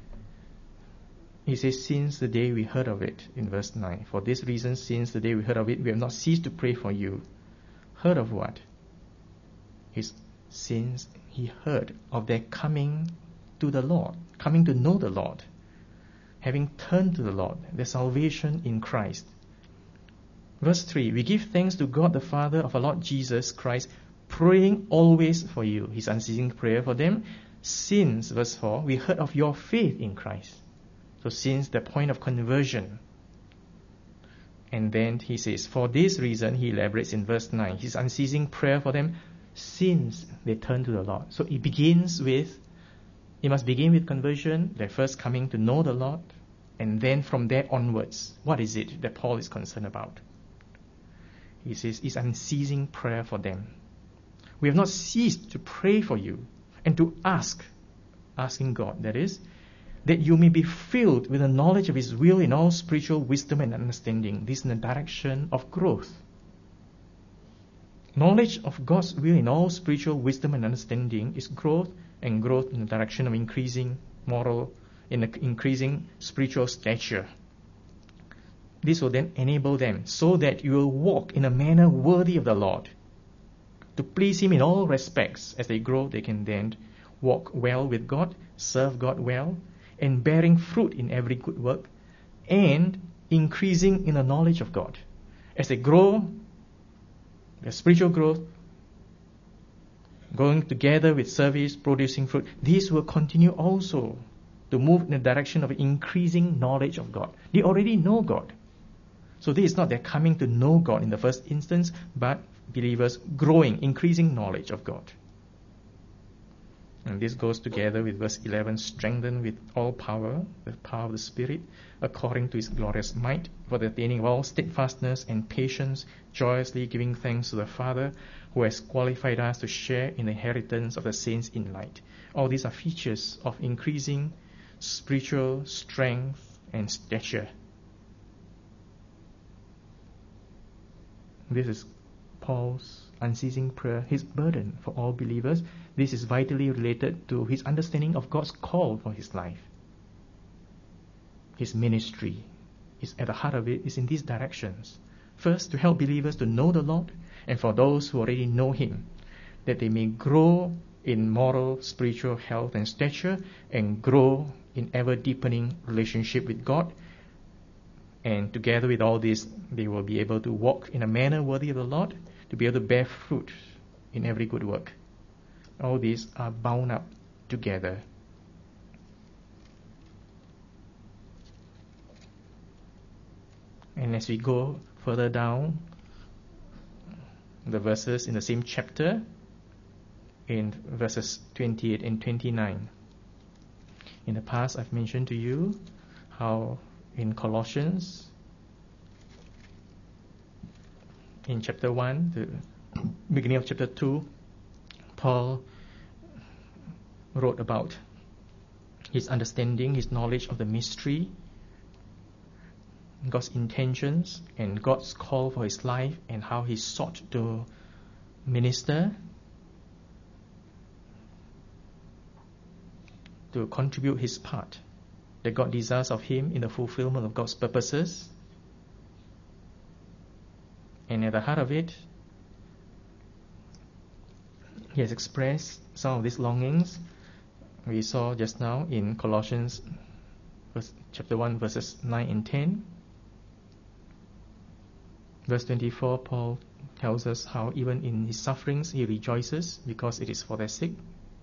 He says, since the day we heard of it, in verse nine. For this reason, since the day we heard of it, we have not ceased to pray for you. Heard of what? His since he heard of their coming to the Lord, coming to know the Lord, having turned to the Lord, their salvation in Christ. Verse three, we give thanks to God the Father of our Lord Jesus Christ, praying always for you. His unceasing prayer for them, since, verse four, we heard of your faith in Christ. So since the point of conversion. And then he says, for this reason, he elaborates in verse nine, his unceasing prayer for them, since they turn to the Lord. So it begins with, it must begin with conversion, their first coming to know the Lord, and then from there onwards, what is it that Paul is concerned about? He says, it's unceasing prayer for them. We have not ceased to pray for you and to ask, asking God, that is, that you may be filled with the knowledge of His will in all spiritual wisdom and understanding. This in the direction of growth. Knowledge of God's will in all spiritual wisdom and understanding is growth, and growth in the direction of increasing moral, in the increasing spiritual stature. This will then enable them so that you will walk in a manner worthy of the Lord. To please Him in all respects. As they grow, they can then walk well with God, serve God well, and bearing fruit in every good work, and increasing in the knowledge of God. As they grow, their spiritual growth, going together with service, producing fruit, these will continue also to move in the direction of increasing knowledge of God. They already know God. So this is not their coming to know God in the first instance, but believers growing, increasing knowledge of God. And this goes together with verse eleven, strengthened with all power, the power of the Spirit, according to His glorious might, for the attaining of all steadfastness and patience, joyously giving thanks to the Father, who has qualified us to share in the inheritance of the saints in light. All these are features of increasing spiritual strength and stature. This is Paul's unceasing prayer, his burden for all believers. This is vitally related to his understanding of God's call for his life. His ministry is at the heart of it, is in these directions. First, to help believers to know the Lord, and for those who already know Him, that they may grow in moral, spiritual health and stature, and grow in ever-deepening relationship with God. And together with all this, they will be able to walk in a manner worthy of the Lord, to be able to bear fruit in every good work. All these are bound up together. And as we go further down the verses in the same chapter, in verses twenty-eight and twenty-nine, in the past I've mentioned to you how in Colossians, in chapter one, the beginning of chapter two, Paul wrote about his understanding, his knowledge of the mystery, God's intentions, and God's call for his life, and how he sought to minister, to contribute his part that God desires of him in the fulfillment of God's purposes. And at the heart of it, he has expressed some of these longings we saw just now in Colossians verse, chapter one, verses nine and ten. Verse twenty-four, Paul tells us how even in his sufferings he rejoices because it is for their sake,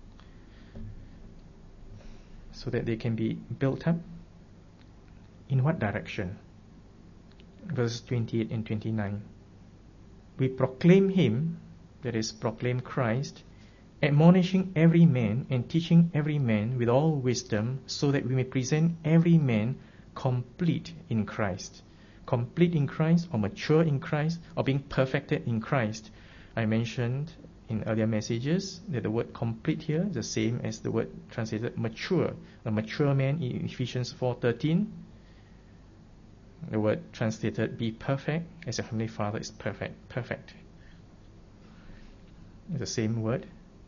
so that they can be built up. In what direction? Verses twenty-eight and twenty-nine. We proclaim him, that is, proclaim Christ, admonishing every man and teaching every man with all wisdom, so that we may present every man complete in Christ. Complete in Christ, or mature in Christ, or being perfected in Christ. I mentioned in earlier messages that the word complete here is the same as the word translated mature. A mature man in Ephesians four thirteen. The word translated be perfect as your Heavenly Father is perfect. Perfect. It's the same word.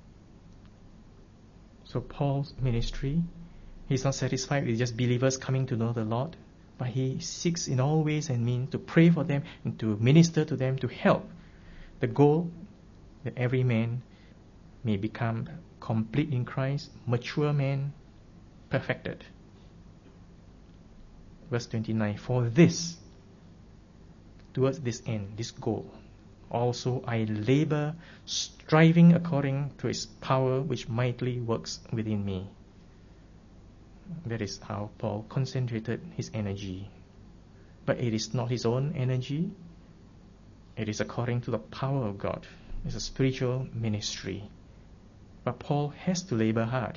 So Paul's ministry, he's not satisfied with just believers coming to know the Lord, but he seeks in all ways and means to pray for them and to minister to them, to help. The goal that every man may become complete in Christ, mature man, perfected. Verse twenty-nine, for this, towards this end, this goal, also I labor, striving according to His power which mightily works within me. That is how Paul concentrated his energy. But it is not his own energy. It is according to the power of God. It's a spiritual ministry. But Paul has to labor hard.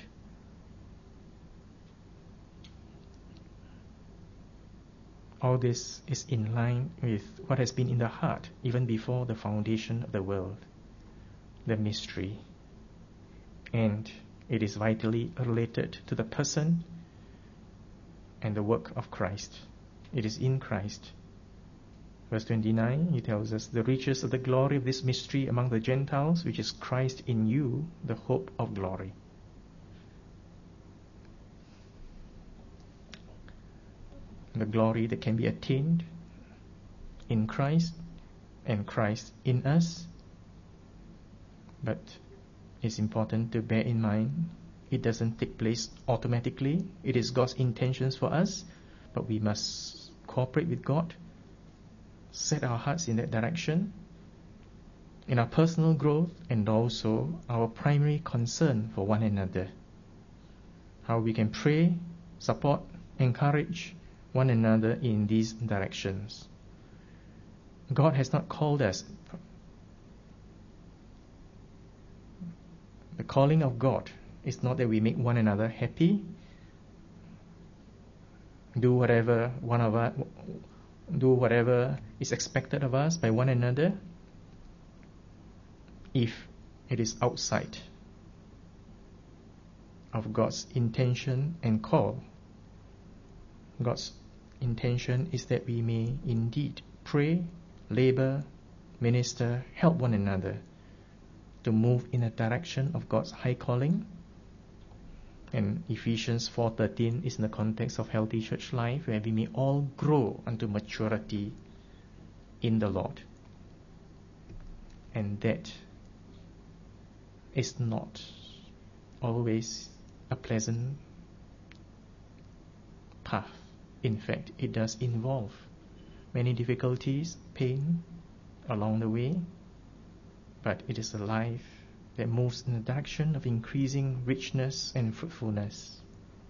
All this is in line with what has been in the heart even before the foundation of the world. the mystery. And it is vitally related to the person and the work of Christ. It is in Christ. Verse twenty-nine, he tells us, the riches of the glory of this mystery among the Gentiles, which is Christ in you, the hope of glory. The glory that can be attained in Christ and Christ in us. But it's important to bear in mind, it doesn't take place automatically. It is God's intentions for us, but we must cooperate with God, set our hearts in that direction, in our personal growth, and also our primary concern for one another. How we can pray, support, encourage one another in these directions. God has not called us. The calling of God is not that we make one another happy, do whatever one of us, do whatever is expected of us by one another, if it is outside of God's intention and call. God's intention is that we may indeed pray, labor, minister, help one another to move in the direction of God's high calling. And Ephesians four thirteen is in the context of healthy church life, where we may all grow unto maturity in the Lord. And that is not always a pleasant path. In fact, it does involve many difficulties, pain along the way, but it is a life that moves in the direction of increasing richness and fruitfulness.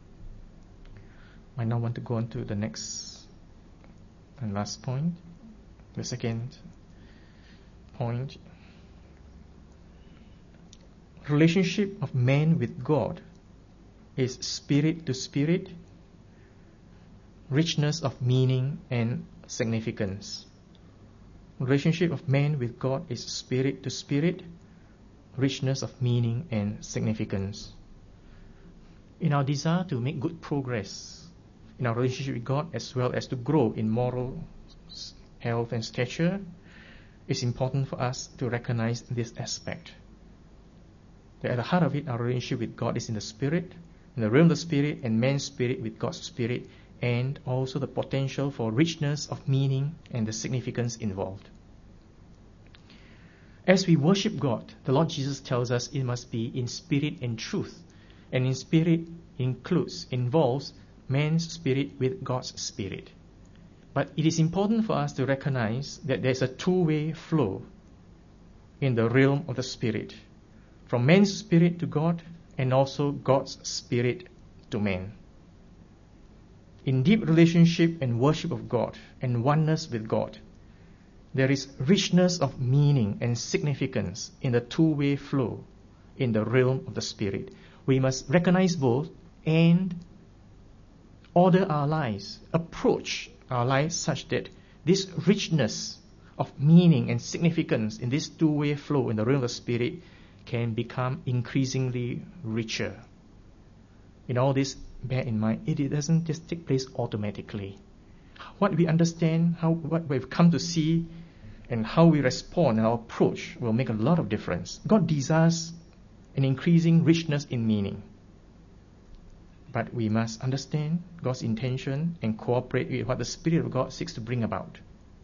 I now want to go on to the next and last point, the second point. Relationship of man with God is spirit to spirit, richness of meaning and significance. Relationship of man with God is spirit to spirit, richness of meaning and significance. In our desire to make good progress in our relationship with God, as well as to grow in moral health and stature, it's important for us to recognize this aspect. That at the heart of it, our relationship with God is in the spirit, in the realm of the spirit, and man's spirit with God's spirit, and also the potential for richness of meaning and the significance involved. As we worship God, the Lord Jesus tells us it must be in spirit and truth. And in spirit includes, involves man's spirit with God's spirit. But it is important for us to recognize that there's a two-way flow in the realm of the spirit, from man's spirit to God, and also God's spirit to man. In deep relationship and worship of God and oneness with God, there is richness of meaning and significance in the two-way flow in the realm of the Spirit. We must recognize both and order our lives, approach our lives such that this richness of meaning and significance in this two-way flow in the realm of the Spirit can become increasingly richer. In all this, bear in mind, it doesn't just take place automatically. What we understand, how what we've come to see, and how we respond and our approach will make a lot of difference. God desires an increasing richness in meaning. But we must understand God's intention and cooperate with what the Spirit of God seeks to bring about.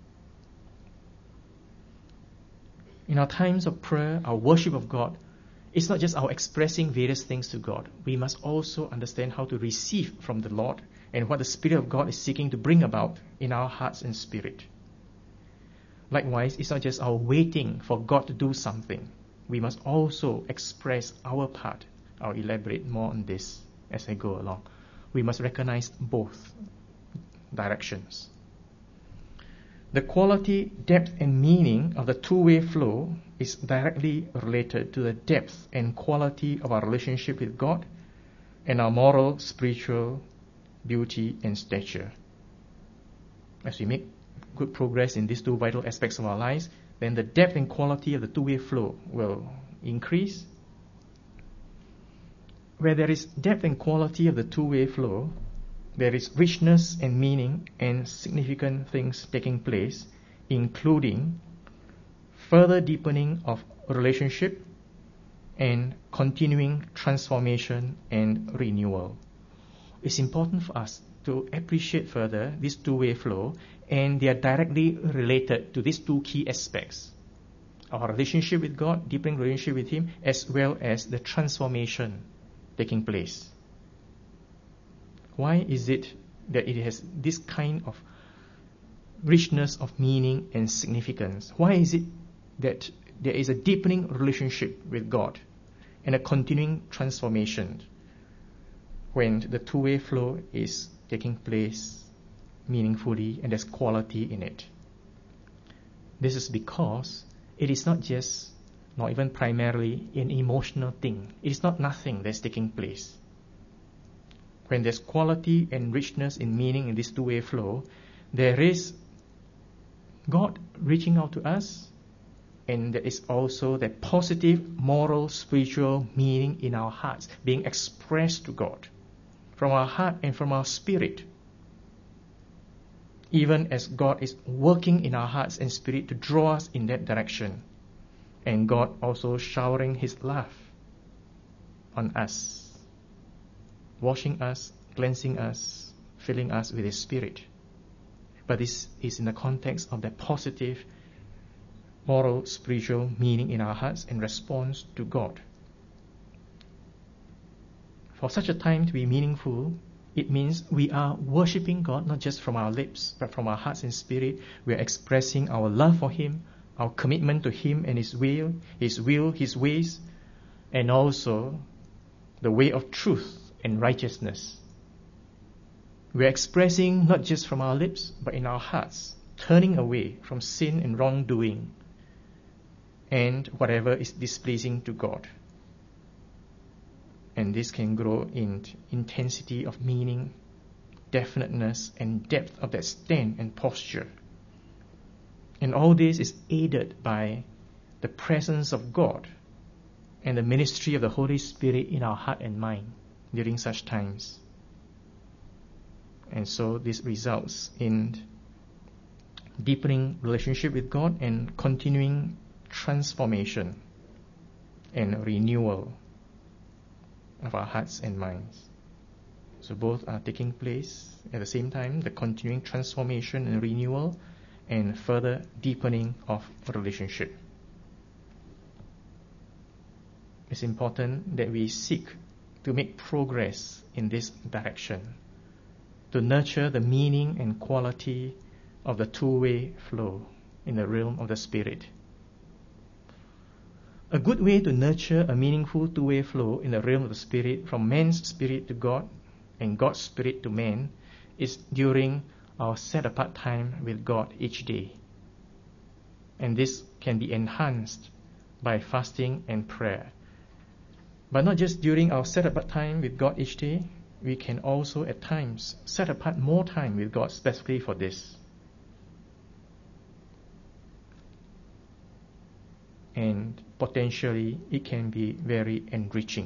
In our times of prayer, our worship of God, it's not just our expressing various things to God. We must also understand how to receive from the Lord and what the Spirit of God is seeking to bring about in our hearts and spirit. Likewise, it's not just our waiting for God to do something. We must also express our part. I'll elaborate more on this as I go along. We must recognize both directions. The quality, depth, and meaning of the two-way flow is directly related to the depth and quality of our relationship with God and our moral, spiritual beauty and stature. As we make good progress in these two vital aspects of our lives, then the depth and quality of the two-way flow will increase. Where there is depth and quality of the two-way flow, there is richness and meaning and significant things taking place, including further deepening of relationship and continuing transformation and renewal. It's important for us to appreciate further this two-way flow, and they are directly related to these two key aspects: our relationship with God, deepening relationship with Him, as well as the transformation taking place. Why is it that it has this kind of richness of meaning and significance? Why is it that there is a deepening relationship with God and a continuing transformation when the two-way flow is taking place meaningfully and there's quality in it? This is because it is not just, not even primarily, an emotional thing. It is not nothing that's taking place. When there's quality and richness in meaning in this two-way flow, there is God reaching out to us, and there is also that positive moral, spiritual meaning in our hearts being expressed to God from our heart and from our spirit, even as God is working in our hearts and spirit to draw us in that direction, and God also showering His love on us, washing us, cleansing us, filling us with His Spirit. But this is in the context of that positive moral, spiritual meaning in our hearts in response to God. For such a time to be meaningful, it means we are worshipping God not just from our lips, but from our hearts and spirit. We are expressing our love for Him, our commitment to Him and His will, His will, His ways, and also the way of truth and righteousness. We are expressing not just from our lips, but in our hearts, turning away from sin and wrongdoing and whatever is displeasing to God. And this can grow in intensity of meaning, definiteness, and depth of that stand and posture. And all this is aided by the presence of God and the ministry of the Holy Spirit in our heart and mind during such times. And so this results in deepening relationship with God and continuing transformation and renewal of our hearts and minds. So both are taking place at the same time, the continuing transformation and renewal and further deepening of relationship. It's important that we seek to make progress in this direction, to nurture the meaning and quality of the two-way flow in the realm of the Spirit. A good way to nurture a meaningful two-way flow in the realm of the Spirit, from man's spirit to God and God's spirit to man, is during our set-apart time with God each day. And this can be enhanced by fasting and prayer. But not just during our set-apart time with God each day, we can also at times set apart more time with God specifically for this. And potentially it can be very enriching.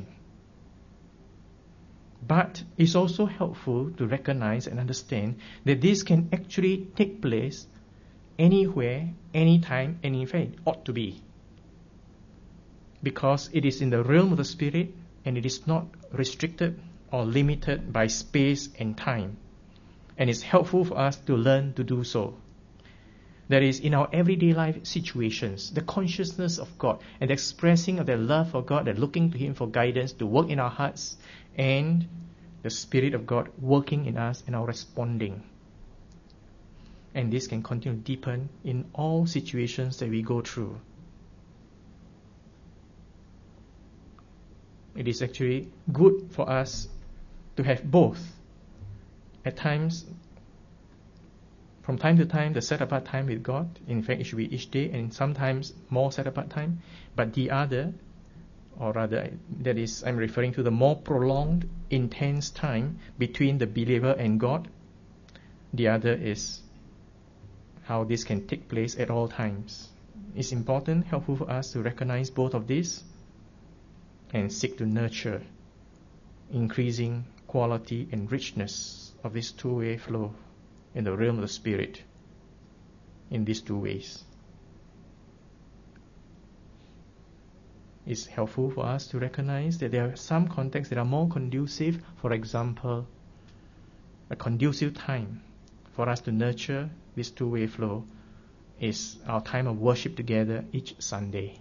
But it's also helpful to recognize and understand that this can actually take place anywhere, anytime, and in fact ought to be. Because it is in the realm of the Spirit and it is not restricted or limited by space and time. And it's helpful for us to learn to do so. That is, in our everyday life situations, the consciousness of God and the expressing of the love for God and looking to Him for guidance to work in our hearts, and the Spirit of God working in us and our responding. And this can continue to deepen in all situations that we go through. It is actually good for us to have both. At times, from time to time, the set-apart time with God. In fact, it should be each day, and sometimes more set-apart time. But the other, or rather, that is, I'm referring to the more prolonged, intense time between the believer and God. The other is how this can take place at all times. It's important, helpful for us to recognize both of these and seek to nurture increasing quality and richness of this two-way flow in the realm of the Spirit in these two ways. It's helpful for us to recognize that there are some contexts that are more conducive. For example, a conducive time for us to nurture this two-way flow is our time of worship together each Sunday,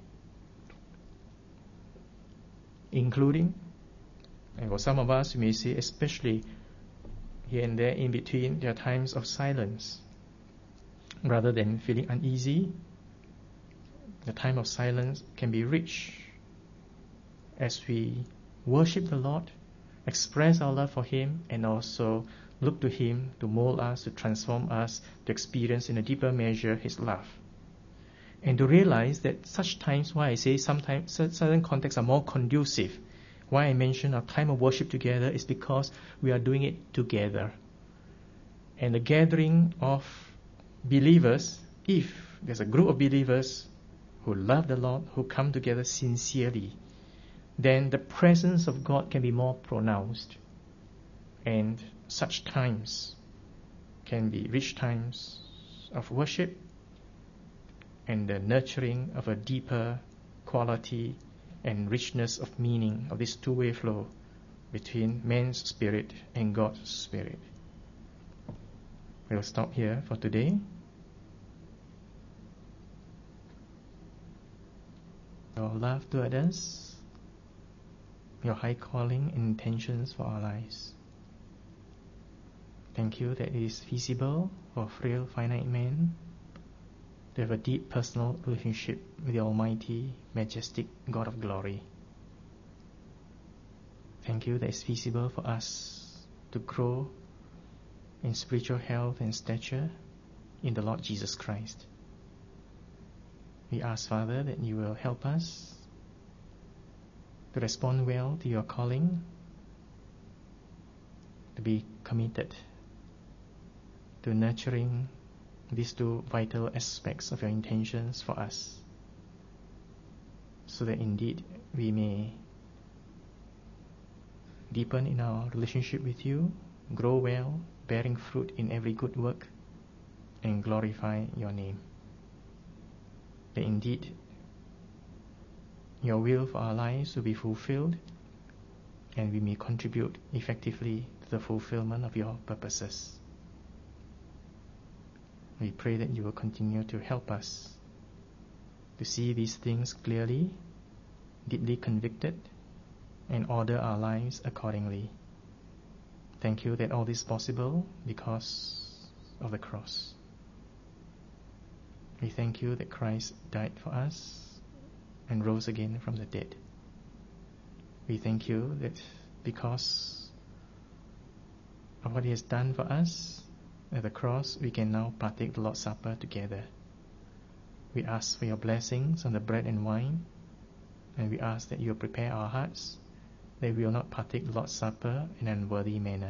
including, and for some of us, you may say, especially here and there in between, there are times of silence. Rather than feeling uneasy, the time of silence can be rich as we worship the Lord, express our love for Him, and also look to Him to mold us, to transform us, to experience in a deeper measure His love. And to realize that such times, why I say sometimes certain contexts are more conducive, why I mention our time of worship together is because we are doing it together. And the gathering of believers, if there's a group of believers who love the Lord, who come together sincerely, then the presence of God can be more pronounced. And such times can be rich times of worship and the nurturing of a deeper quality and richness of meaning of this two-way flow between man's spirit and God's spirit. We'll stop here for today. Your love to others, your high calling and intentions for our lives. Thank you that it is feasible for frail, finite man to have a deep personal relationship with the Almighty, majestic God of glory. Thank you that it's feasible for us to grow in spiritual health and stature in the Lord Jesus Christ. We ask, Father, that you will help us to respond well to your calling, to be committed to nurturing these two vital aspects of your intentions for us, so that indeed we may deepen in our relationship with you, grow well, bearing fruit in every good work, and glorify your name. That indeed your will for our lives will be fulfilled, and we may contribute effectively to the fulfillment of your purposes. We pray that you will continue to help us to see these things clearly, deeply convicted, and order our lives accordingly. Thank you that all this is possible because of the cross. We thank you that Christ died for us and rose again from the dead. We thank you that because of what He has done for us at the cross, we can now partake the Lord's Supper together. We ask for your blessings on the bread and wine, and we ask that you prepare our hearts, that we will not partake the Lord's Supper in an unworthy manner.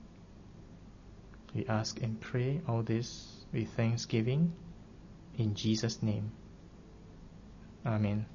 We ask and pray all this with thanksgiving in Jesus' name. Amen.